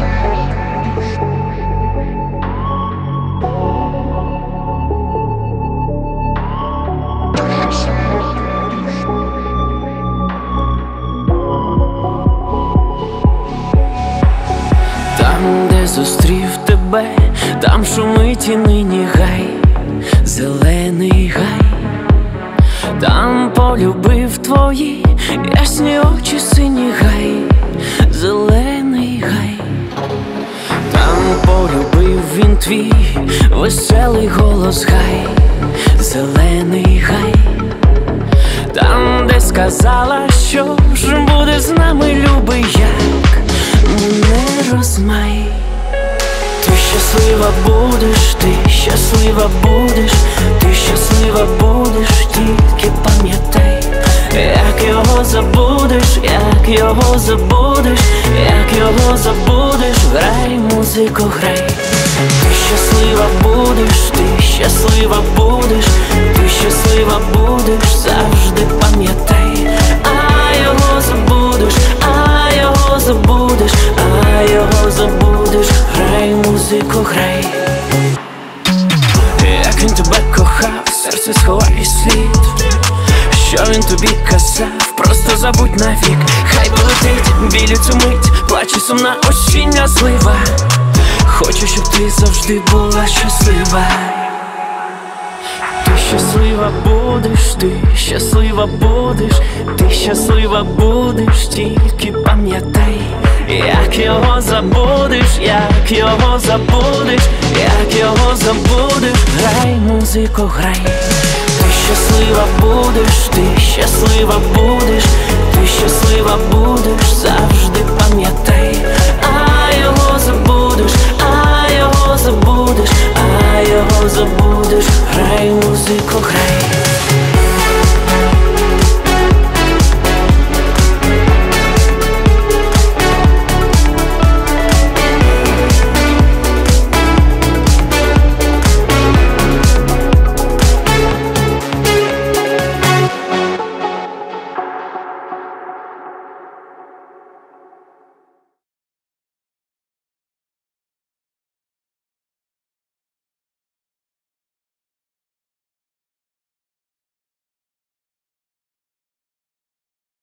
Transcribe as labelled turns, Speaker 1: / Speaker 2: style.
Speaker 1: Там, де зустрів тебе, там шумить і нині гай, зелений гай. Там полюбив твої ясні очі, синій гай, зелений гай. Там полюбив він твій веселий голос гай, зелений гай. Там, де сказала, що ж буде з нами, любий, як не розмай. Ти щаслива будеш, ти щаслива будеш, ти щаслива будеш, тільки пам'ятай, як його забудеш, як його забудеш, як його забудеш, грай, музику, грай. Ти щаслива будеш, ти щаслива будеш, ти щаслива будеш, завжди пам'ятай, а його забудеш, а його забудеш, а його забудеш, грай, музику, грай. Як він тебе кохав, серце сховає слід, що він тобі казав, просто забудь навік. Хай полетить білю цю мить, плаче сумна осіння злива. Хочу, щоб ти завжди була щаслива. Ти щаслива будеш, ти щаслива будеш, ти щаслива будеш, тільки пам'ятай, як його забудеш, як його забудеш, як його забудеш, грай, музику, грай. Ти щаслива будеш, ти щаслива будеш, ти щаслива будеш, завжди